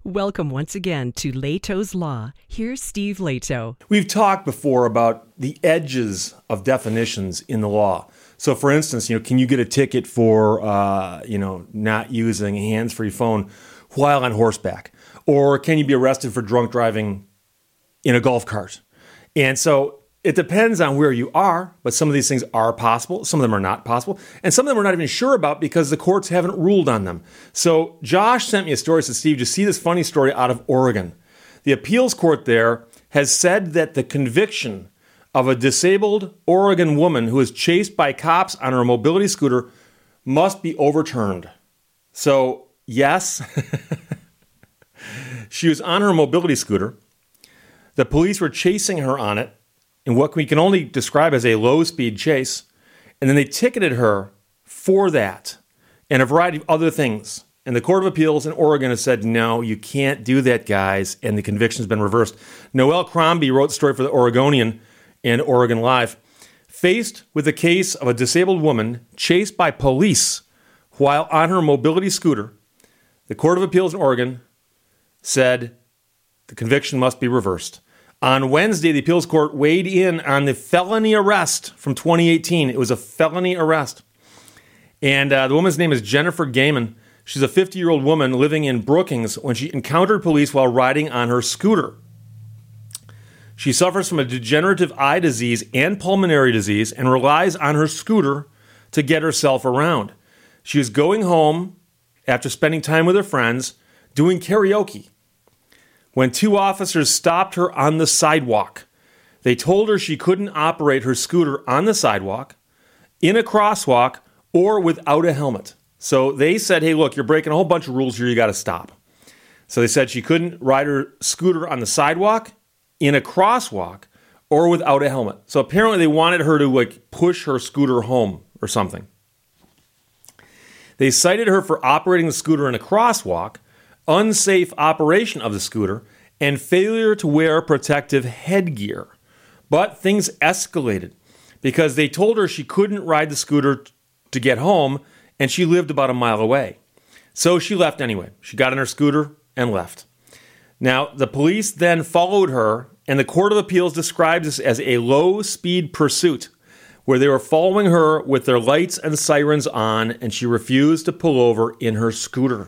Welcome once again to Leto's Law. Here's Steve Leto. We've talked before about the edges of definitions in the law. So, for instance, can you get a ticket for, not using a hands-free phone while on horseback? Or can you be arrested for drunk driving in a golf cart? And so it depends on where you are, but some of these things are possible. Some of them are not possible. And some of them we're not even sure about because the courts haven't ruled on them. So Josh sent me a story, said, Steve, just see this funny story out of Oregon. The appeals court there has said that the conviction of a disabled Oregon woman who was chased by cops on her mobility scooter must be overturned. So, yes, she was on her mobility scooter. The police were chasing her on it in what we can only describe as a low-speed chase, and then they ticketed her for that and a variety of other things. And the Court of Appeals in Oregon has said, no, you can't do that, guys, and the conviction's been reversed. Noel Crombie wrote the story for the Oregonian and Oregon Live. Faced with the case of a disabled woman chased by police while on her mobility scooter, the Court of Appeals in Oregon said the conviction must be reversed. On Wednesday, the appeals court weighed in on the felony arrest from 2018. It was a felony arrest. And the woman's name is Jennifer Gaiman. She's a 50-year-old woman living in Brookings when she encountered police while riding on her scooter. She suffers from a degenerative eye disease and pulmonary disease and relies on her scooter to get herself around. She was going home after spending time with her friends doing karaoke when two officers stopped her on the sidewalk. They told her she couldn't operate her scooter on the sidewalk, in a crosswalk, or without a helmet. So they said, hey, look, you're breaking a whole bunch of rules here. You got to stop. So they said she couldn't ride her scooter on the sidewalk, in a crosswalk, or without a helmet. So apparently they wanted her to push her scooter home or something. They cited her for operating the scooter in a crosswalk, unsafe operation of the scooter, and failure to wear protective headgear. But things escalated because they told her she couldn't ride the scooter to get home, and she lived about a mile away. So she left anyway. She got on her scooter and left. Now, the police then followed her, and the Court of Appeals describes this as a low-speed pursuit, where they were following her with their lights and sirens on, and she refused to pull over in her scooter.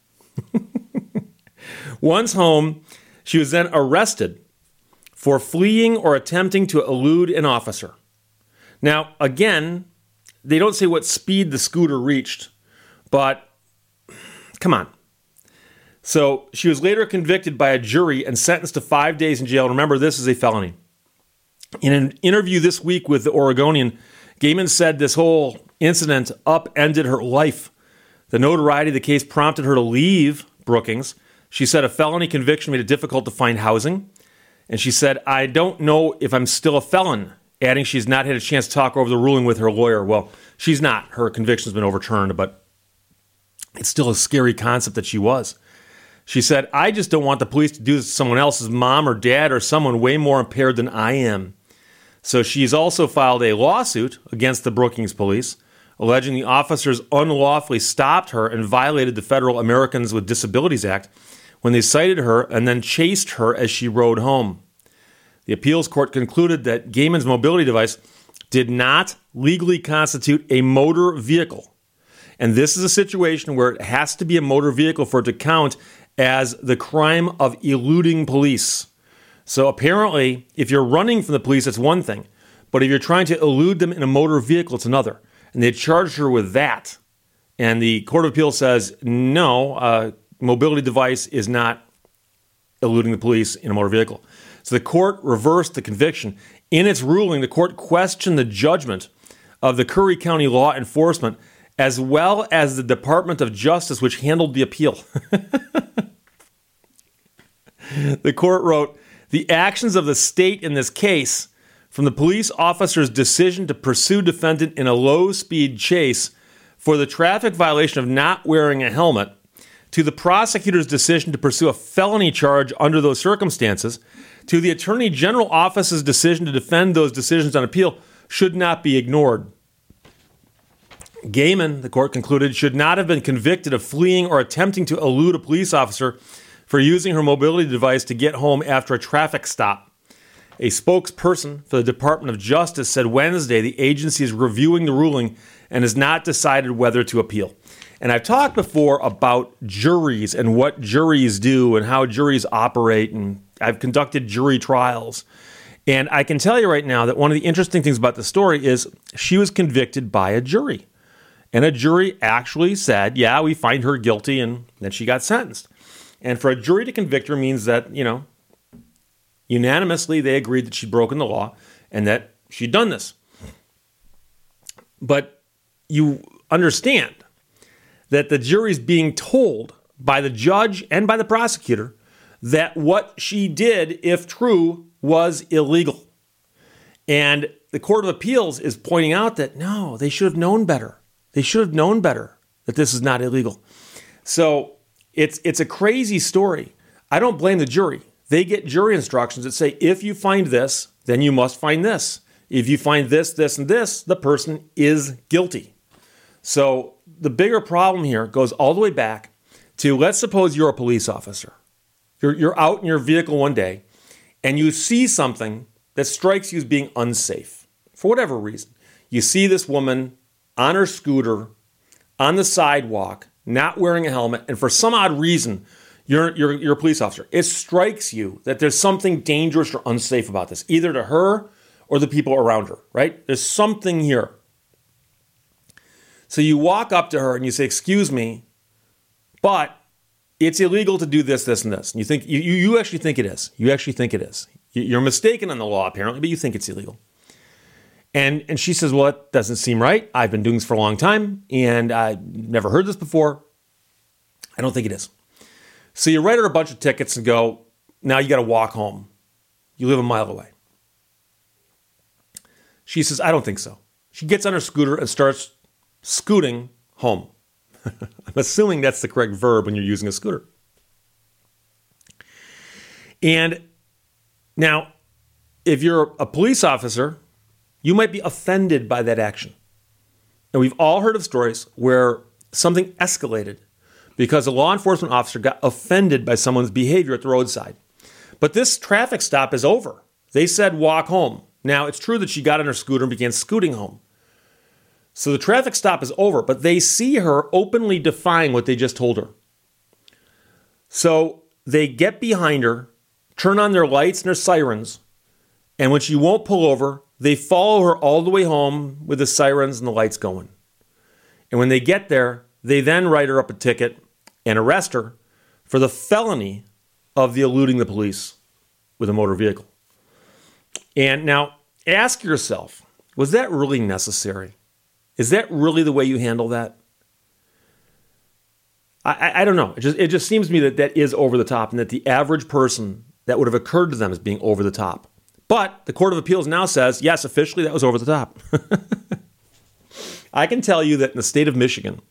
Once home, she was then arrested for fleeing or attempting to elude an officer. Now, again, they don't say what speed the scooter reached, but come on. So she was later convicted by a jury and sentenced to 5 days in jail. Remember, this is a felony. In an interview this week with the Oregonian, Gaiman said this whole incident upended her life. The notoriety of the case prompted her to leave Brookings. She said a felony conviction made it difficult to find housing. And she said, I don't know if I'm still a felon, adding she's not had a chance to talk over the ruling with her lawyer. Well, she's not. Her conviction's been overturned, but it's still a scary concept that she was. She said, I just don't want the police to do this to someone else's mom or dad or someone way more impaired than I am. So she's also filed a lawsuit against the Brookings police, alleging the officers unlawfully stopped her and violated the Federal Americans with Disabilities Act when they cited her and then chased her as she rode home. The appeals court concluded that Gaiman's mobility device did not legally constitute a motor vehicle. And this is a situation where it has to be a motor vehicle for it to count as the crime of eluding police. So apparently, if you're running from the police, that's one thing. But if you're trying to elude them in a motor vehicle, it's another. And they charged her with that. And the Court of Appeal says, no, mobility device is not eluding the police in a motor vehicle. So the court reversed the conviction. In its ruling, the court questioned the judgment of the Curry County Law Enforcement as well as the Department of Justice, which handled the appeal. The court wrote, the actions of the state in this case, from the police officer's decision to pursue defendant in a low-speed chase for the traffic violation of not wearing a helmet, to the prosecutor's decision to pursue a felony charge under those circumstances, to the Attorney General Office's decision to defend those decisions on appeal, should not be ignored. Gaiman, the court concluded, should not have been convicted of fleeing or attempting to elude a police officer for using her mobility device to get home after a traffic stop. A spokesperson for the Department of Justice said Wednesday the agency is reviewing the ruling and has not decided whether to appeal. And I've talked before about juries and what juries do and how juries operate, and I've conducted jury trials. And I can tell you right now that one of the interesting things about the story is she was convicted by a jury. And a jury actually said, yeah, we find her guilty, and then she got sentenced. And for a jury to convict her means that, unanimously they agreed that she'd broken the law and that she'd done this. But you understand that the jury's being told by the judge and by the prosecutor that what she did, if true, was illegal. And the Court of Appeals is pointing out that, no, they should have known better. They should have known better that this is not illegal. So it's a crazy story. I don't blame the jury. They get jury instructions that say, if you find this, then you must find this. If you find this, this, and this, the person is guilty. So the bigger problem here goes all the way back to, let's suppose you're a police officer. You're out in your vehicle one day and you see something that strikes you as being unsafe for whatever reason. You see this woman on her scooter on the sidewalk, not wearing a helmet, and for some odd reason, you're a police officer. It strikes you that there's something dangerous or unsafe about this, either to her or the people around her, right? There's something here. So you walk up to her and you say, excuse me, but it's illegal to do this, this, and this. And you think you actually think it is. You actually think it is. You're mistaken on the law, apparently, but you think it's illegal. And she says, well, it doesn't seem right. I've been doing this for a long time, and I've never heard this before. I don't think it is. So you write her a bunch of tickets and go, now you got to walk home. You live a mile away. She says, I don't think so. She gets on her scooter and starts scooting home. I'm assuming that's the correct verb when you're using a scooter. And now, if you're a police officer, you might be offended by that action. And we've all heard of stories where something escalated because a law enforcement officer got offended by someone's behavior at the roadside. But this traffic stop is over. They said walk home. Now, it's true that she got on her scooter and began scooting home. So the traffic stop is over, but they see her openly defying what they just told her. So they get behind her, turn on their lights and their sirens, and when she won't pull over, they follow her all the way home with the sirens and the lights going. And when they get there, they then write her up a ticket and arrest her for the felony of the eluding the police with a motor vehicle. And now, ask yourself, was that really necessary? Is that really the way you handle that? I don't know. It just seems to me that is over the top, and that the average person, that would have occurred to them as being over the top. But the Court of Appeals now says, yes, officially that was over the top. I can tell you that in the state of Michigan,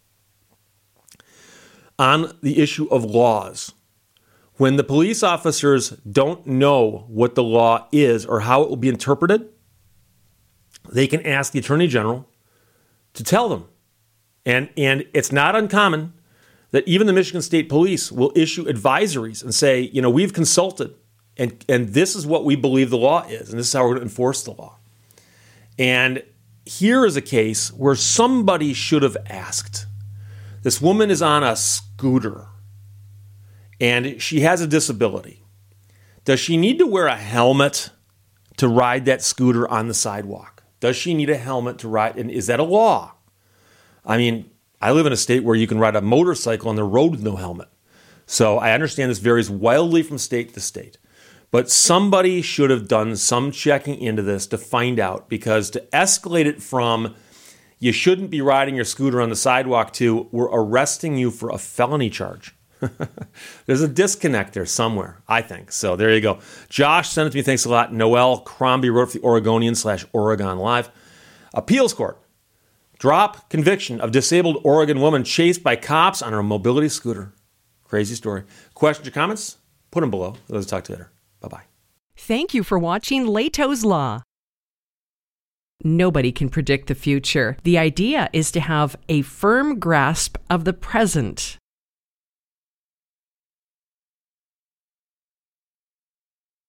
on the issue of laws, when the police officers don't know what the law is or how it will be interpreted, they can ask the Attorney General to tell them. And it's not uncommon that even the Michigan State Police will issue advisories and say, we've consulted and this is what we believe the law is, and this is how we're going to enforce the law. And here is a case where somebody should have asked. This woman is on a scooter and she has a disability. Does she need to wear a helmet to ride that scooter on the sidewalk? Does she need a helmet to ride? And is that a law? I mean, I live in a state where you can ride a motorcycle on the road with no helmet. So I understand this varies wildly from state to state. But somebody should have done some checking into this to find out, because to escalate it from you shouldn't be riding your scooter on the sidewalk to we're arresting you for a felony charge. There's a disconnect there somewhere, I think. So there you go. Josh sent it to me. Thanks a lot. Noel Crombie wrote for the Oregonian/Oregon Live. Appeals Court. Drop conviction of disabled Oregon woman chased by cops on her mobility scooter. Crazy story. Questions or comments? Put them below. Let's talk to you later. Bye-bye. Thank you for watching Leto's Law. Nobody can predict the future. The idea is to have a firm grasp of the present.